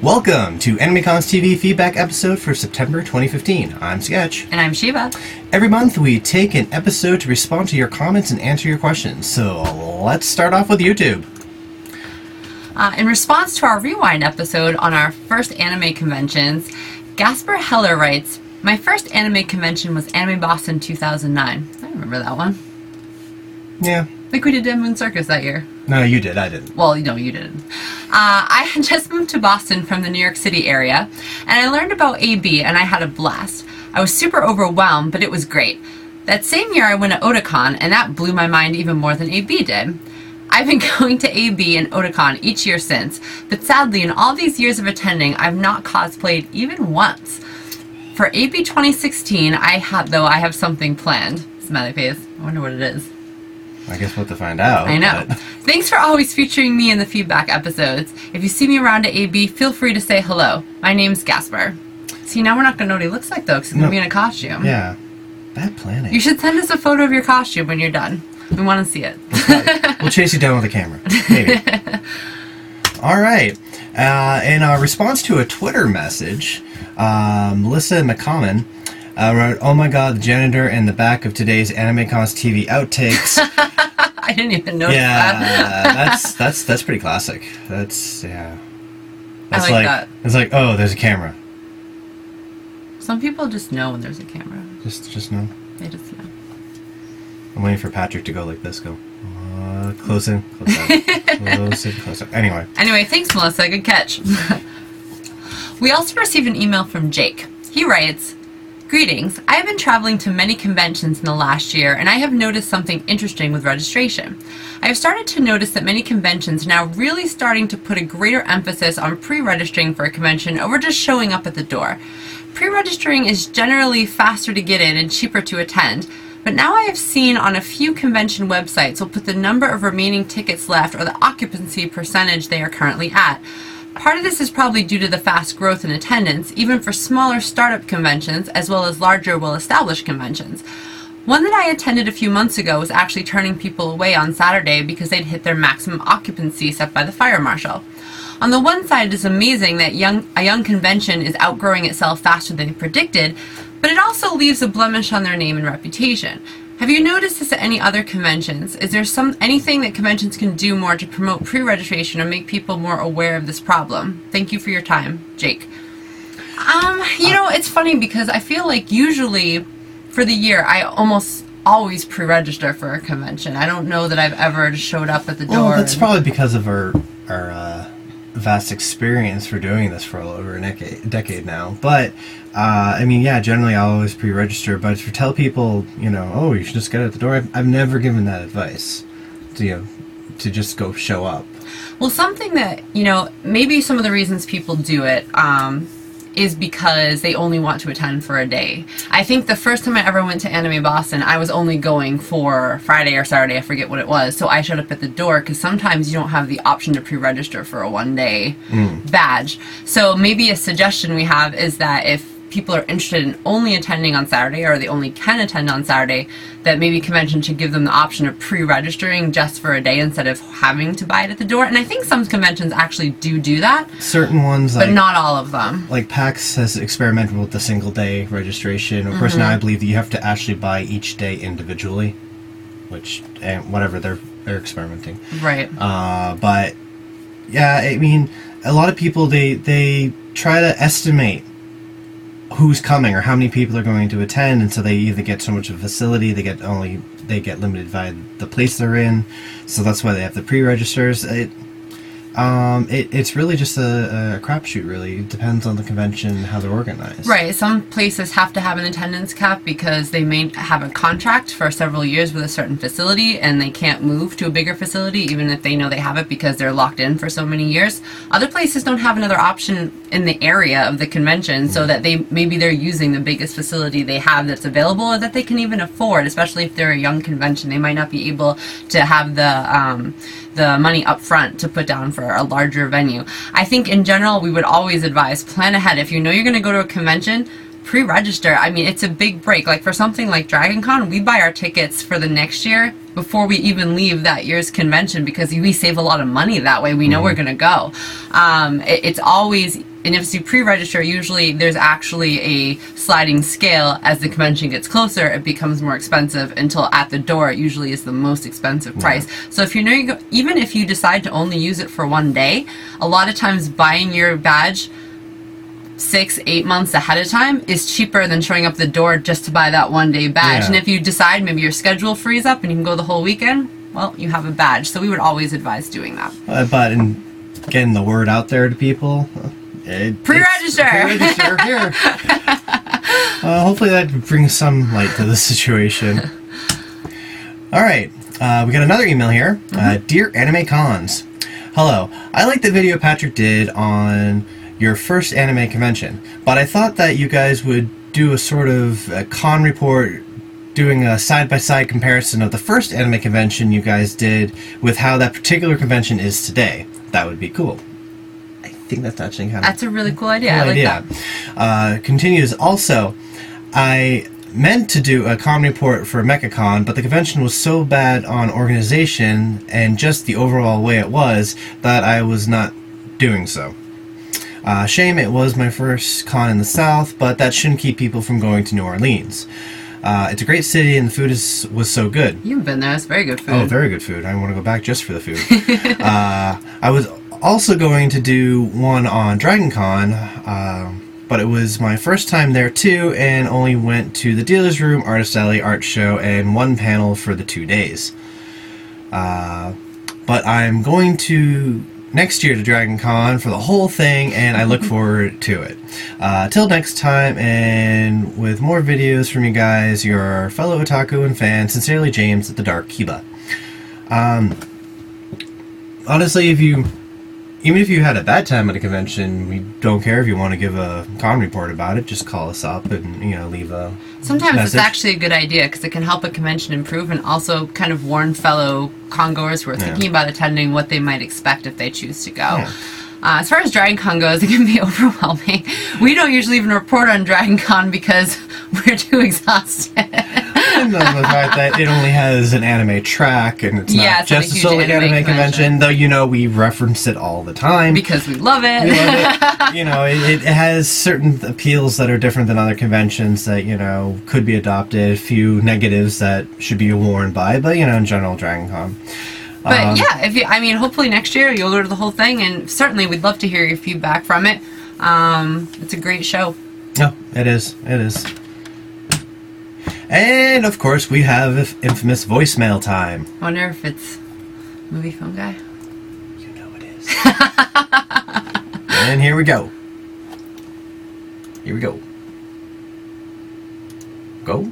Welcome to AnimeCons TV feedback episode for September 2015. I'm Sketch. And I'm Shiva. Every month we take an episode to respond to your comments and answer your questions. So let's start off with YouTube. In response to our Rewind episode on our first anime conventions, Gasper Heller writes, "My first anime convention was Anime Boston 2009. I remember that one. Yeah. I think we did Dead Moon Circus that year. No, you did. I didn't. Well, no, you didn't. I had just moved to Boston from the New York City area, and I learned about AB, and I had a blast. I was super overwhelmed, but it was great. That same year, I went to Otakon, and that blew my mind even more than AB did. I've been going to AB and Otakon each year since, but sadly, in all these years of attending, I've not cosplayed even once. For AB 2016, I have something planned. Smiley face. I wonder what it is. I guess we'll have to find out. I know. But... Thanks for always featuring me in the feedback episodes. If you see me around at AB, feel free to say hello. My name's Gasper." See, now we're not going to know what he looks like, though, because he's going to be in a costume. Yeah. Bad planning. You should send us a photo of your costume when you're done. We want to see it. We'll chase you down with a camera. Maybe. All right. In our response to a Twitter message, Melissa McCommon wrote, "Oh my god, the janitor in the back of today's AnimeCons TV outtakes." I didn't even notice that. that's pretty classic. That's I like that. It's like, oh, there's a camera. Some people just know when there's a camera. Just know. They just know. I'm waiting for Patrick to go like this. Go. Close in, close out. Close in, close out. Anyway, thanks, Melissa. Good catch. We also received an email from Jake. He writes, "Greetings. I have been traveling to many conventions in the last year, and I have noticed something interesting with registration. I have started to notice that many conventions are now really starting to put a greater emphasis on pre-registering for a convention over just showing up at the door. Pre-registering is generally faster to get in and cheaper to attend, but now I have seen on a few convention websites will put the number of remaining tickets left or the occupancy percentage they are currently at. Part of this is probably due to the fast growth in attendance, even for smaller startup conventions, as well as larger, well-established conventions. One that I attended a few months ago was actually turning people away on Saturday because they'd hit their maximum occupancy set by the fire marshal. On the one side, it is amazing that a young convention is outgrowing itself faster than predicted, but it also leaves a blemish on their name and reputation. Have you noticed this at any other conventions? Is there anything that conventions can do more to promote pre-registration or make people more aware of this problem? Thank you for your time, Jake." It's funny because I feel like usually for the year I almost always pre-register for a convention. I don't know that I've ever showed up at the door. Well, that's probably because of our vast experience for doing this for over a decade now. But generally I always pre-register. But if you tell people, oh, you should just get it at the door, I've never given that advice to just go show up. Well, something that maybe some of the reasons people do it is because they only want to attend for a day. I think the first time I ever went to Anime Boston, I was only going for Friday or Saturday, I forget what it was, so I showed up at the door because sometimes you don't have the option to pre-register for a one-day badge. So maybe a suggestion we have is that if people are interested in only attending on Saturday, or they only can attend on Saturday, that maybe convention should give them the option of pre-registering just for a day instead of having to buy it at the door. And I think some conventions actually do that. Certain ones, but not all of them. Like PAX has experimented with the single-day registration. Of course, now I believe that you have to actually buy each day individually, whatever they're experimenting. Right. But yeah, a lot of people they try to estimate who's coming or how many people are going to attend, and so they either get so much of a facility, they get limited by the place they're in, so that's why they have the pre-registers. It's really just a crapshoot, really. It depends on the convention, how they're organized. Right. Some places have to have an attendance cap because they may have a contract for several years with a certain facility and they can't move to a bigger facility even if they know they have it because they're locked in for so many years. Other places don't have another option in the area of the convention, so that maybe they're using the biggest facility they have that's available or that they can even afford, especially if they're a young convention. They might not be able to have the money up front to put down for a larger venue. I think in general we would always advise plan ahead. If you know you're going to go to a convention, pre-register. I mean, it's a big break. Like for something like Dragon Con, we buy our tickets for the next year before we even leave that year's convention because we save a lot of money that way. We know we're going to go. It's always And if you pre-register, usually there's actually a sliding scale. As the convention gets closer, it becomes more expensive until at the door it usually is the most expensive price. So if even if you decide to only use it for one day, a lot of times buying your badge 6-8 months ahead of time is cheaper than showing up the door just to buy that one day badge. Yeah. And if you decide maybe your schedule frees up and you can go the whole weekend, well, you have a badge. So we would always advise doing that. But in getting the word out there to people, Pre-register! Pre-register here. Hopefully that brings some light to the situation. All right, we got another email here. Dear Anime Cons, hello. I like the video Patrick did on your first anime convention, but I thought that you guys would do a sort of a con report, doing a side-by-side comparison of the first anime convention you guys did with how that particular convention is today. That would be cool. I think that's actually kind of... That's a really cool idea. I like that. Continues, also, I meant to do a con report for MechaCon, but the convention was so bad on organization and just the overall way it was that I was not doing so. Shame it was my first con in the South, but that shouldn't keep people from going to New Orleans. It's a great city and the food was so good. You've been there. It's very good food. Oh, very good food. I want to go back just for the food. I was also going to do one on Dragon Con, but it was my first time there too, and only went to the dealer's room, artist alley, art show, and one panel for the 2 days. But I'm going to next year to Dragon Con for the whole thing, and I look forward to it. Till next time, and with more videos from you guys, your fellow otaku and fan, sincerely James at the Dark Kiba. Honestly, even if you had a bad time at a convention, we don't care if you want to give a con report about it. Just call us up and leave a Sometimes message. it's actually a good idea because it can help a convention improve and also kind of warn fellow congoers who are thinking about attending what they might expect if they choose to go. Yeah. As far as Dragon Con goes, it can be overwhelming. We don't usually even report on Dragon Con because we're too exhausted. And the fact that it only has an anime track and it's not it's not just a a huge solely anime anime convention, though we reference it all the time. Because we love it. We love it. It has certain appeals that are different than other conventions that, could be adopted, a few negatives that should be warned by, but, in general, Dragon Con. But hopefully next year you'll go to the whole thing, and certainly we'd love to hear your feedback from it. It's a great show. No, it is. It is. And, of course, we have infamous voicemail time. I wonder if it's Movie Phone Guy. You know it is. And here we go. Here we go. Go.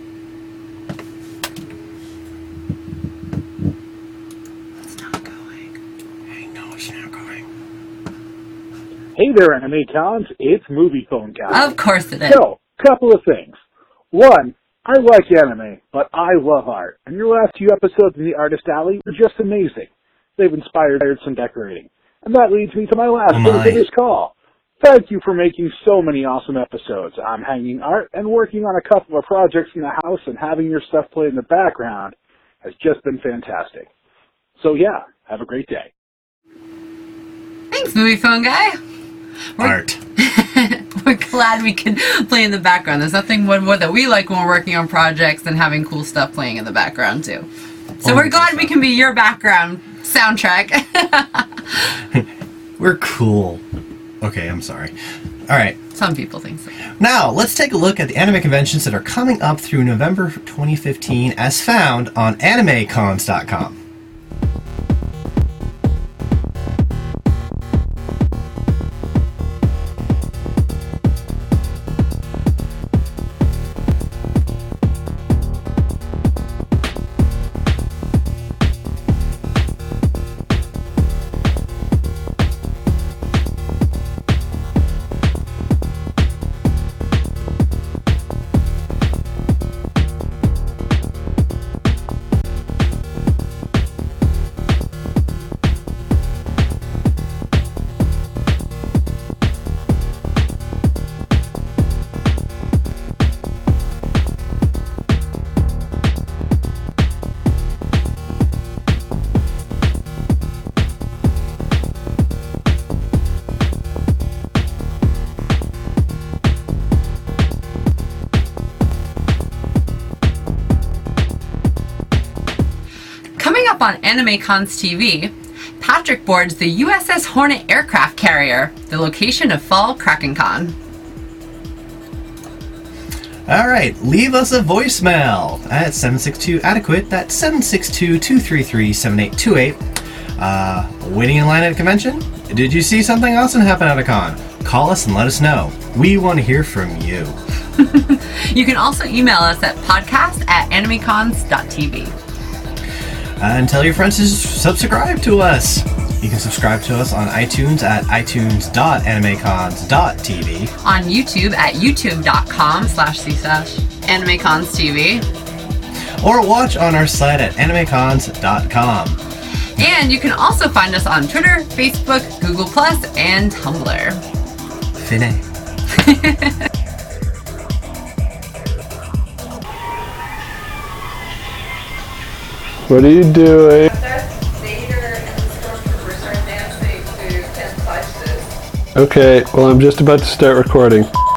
It's not going. I know it's not going. Hey there, Anime Cons. It's Movie Phone Guy. Of course it is. So, couple of things. One, I like anime, but I love art. And your last 2 episodes in the Artist Alley were just amazing. They've inspired some decorating. And that leads me to my last bit of this call. Thank you for making so many awesome episodes. I'm hanging art and working on a couple of projects in the house, and having your stuff play in the background has just been fantastic. So yeah, have a great day. Thanks, Movie Phone Guy. Art. We're glad we can play in the background. There's nothing more that we like when we're working on projects than having cool stuff playing in the background too. So we're glad we can be your background soundtrack. We're cool. Okay, I'm sorry. Alright. Some people think so. Now, let's take a look at the anime conventions that are coming up through November 2015 as found on animecons.com. up on AnimeCons TV, Patrick boards the USS Hornet aircraft carrier, the location of Fall KrakenCon. Alright, leave us a voicemail at 762-ADEQUATE. That's 762-233-7828. Waiting in line at a convention? Did you see something awesome happen at a con? Call us and let us know. We want to hear from you. You can also email us at podcast@animecons.tv. And tell your friends to subscribe to us. You can subscribe to us on iTunes at itunes.animecons.tv. On YouTube at youtube.com/animeconstv. Or watch on our site at animecons.com. And you can also find us on Twitter, Facebook, Google+, and Tumblr. Finet. What are you doing? Darth Vader and the Stormtroopers are dancing to Ken Fleisch's. Okay, well, I'm just about to start recording.